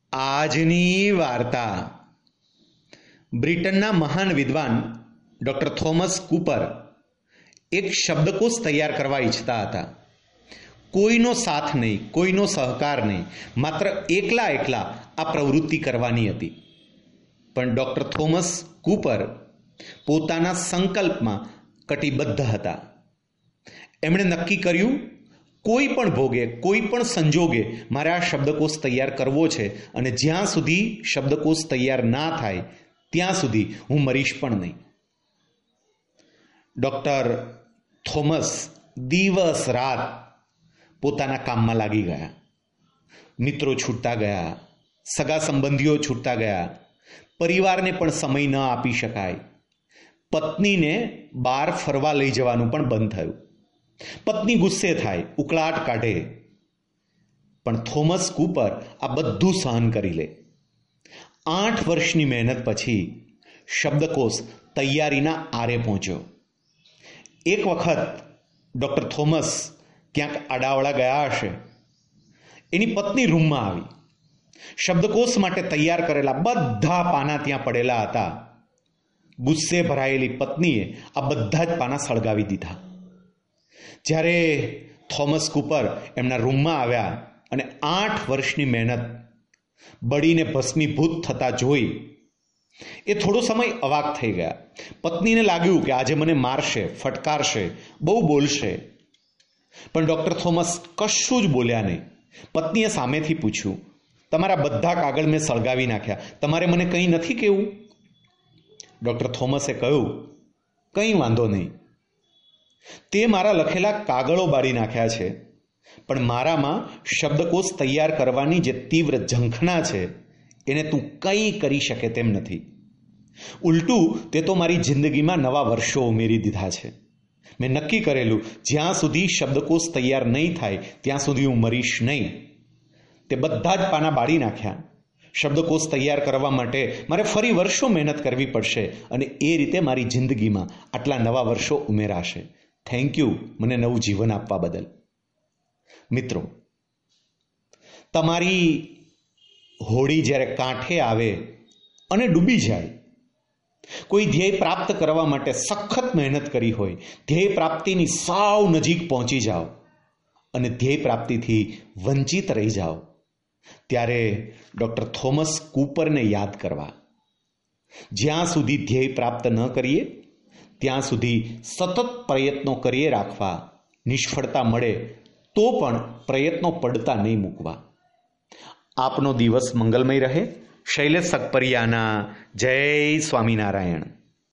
આજની વાર્તા બ્રિટનના મહાન વિદ્વાન ડૉક્ટર થોમસ કૂપર એક શબ્દકોશ તૈયાર કરવા ઈચ્છતા હતા. કોઈનો સાથ નહીં, કોઈનો સહકાર નહીં, માત્ર એકલા આ પ્રવૃત્તિ કરવાની હતી. પણ ડૉક્ટર થોમસ કૂપર પોતાના સંકલ્પમાં કટિબદ્ધ હતા. એમણે નક્કી કર્યું, કોઈ પણ ભોગે, કોઈ પણ સંજોગે મારે આ શબ્દકોશ તૈયાર કરવો છે અને જ્યાં સુધી શબ્દકોશ તૈયાર ના થાય ત્યાં સુધી હું મરીશ પણ નહીં. ડૉક્ટર થોમસ દિવસ રાત પોતાના કામમાં લાગી ગયા. મિત્રો છૂટતા ગયા, સગા સંબંધીઓ છૂટતા ગયા, પરિવારને પણ સમય ન આપી શકાય. પત્નીને બહાર ફરવા લઈ જવાનું પણ બંધ થયું. પત્ની ગુસ્સે થાય, ઉકળાટ કાઢે, પણ થોમસ કૂપર આ બધું સહન કરી લે. 8 વર્ષની મહેનત પછી શબ્દકોશ તૈયારીના આરે પહોંચ્યો. એક વખત ડૉક્ટર થોમસ ક્યાંક આડાવડા ગયા હશે. એની પત્ની રૂમમાં આવી. શબ્દકોશ માટે તૈયાર કરેલા બધા પાના ત્યાં પડેલા હતા. ગુસ્સે ભરાયેલી પત્નીએ આ બધા જ પાના સળગાવી દીધા. જ્યારે થોમસ કૂપર એમના રૂમમાં આવ્યા અને 8 વર્ષની મહેનત બળીને ભસ્મીભૂત થતા જોઈ એ થોડો સમય અવાક થઈ ગયા. પત્નીને લાગ્યું કે આજે મને મારશે, ફટકારશે, બહુ બોલશે. પણ ડૉક્ટર થોમસ કશું જ બોલ્યા નહીં. પત્નીએ સામેથી પૂછ્યું, તમારા બધા કાગળ મેં સળગાવી નાખ્યા, તમારે મને કંઈ નથી કહેવું? ડૉક્ટર થોમસે કહ્યું, કંઈ વાંધો નહીં, તે મારા લખેલા કાગળો બાળી નાખ્યા છે, પણ મારામાં શબ્દકોશ તૈયાર કરવાની જે તીવ્ર ઝંખના છે એને તું કંઈ કરી શકે તેમ નથી. ઉલટું તે તો મારી જિંદગીમાં નવા વર્ષો ઉમેરી દીધા છે. મેં નક્કી કરેલું, જ્યાં સુધી શબ્દકોશ તૈયાર નહીં થાય ત્યાં સુધી હું મરીશ નહીં. તે બધા જ પાના બાળી નાખ્યા. શબ્દકોશ તૈયાર કરવા માટે મારે ફરી વર્ષો મહેનત કરવી પડશે અને એ રીતે મારી જિંદગીમાં આટલા નવા વર્ષો ઉમેરાશે. થેન્ક યુ મને નવું જીવન આપવા બદલ. મિત્રો, તમારી હોડી જ્યારે કાંઠે આવે અને ડૂબી જાય, કોઈ ધ્યેય પ્રાપ્ત કરવા માટે સખત મહેનત કરી હોય, ધ્યેય પ્રાપ્તિની સાવ નજીક પહોંચી જાઓ અને ધ્યેય પ્રાપ્તિથી વંચિત રહી જાઓ, ત્યારે ડૉક્ટર થોમસ કૂપરને યાદ કરવા. જ્યાં સુધી ધ્યેય પ્રાપ્ત ન કરીએ ત્યાં સુધી સતત પ્રયત્નો કરીએ રાખવા. નિષ્ફળતા મળે તો પણ પ્રયત્નો પડતા નહીં મૂકવા. આપનો દિવસ મંગલમય રહે. શૈલેષ સકપરિયાના જય સ્વામિનારાયણ.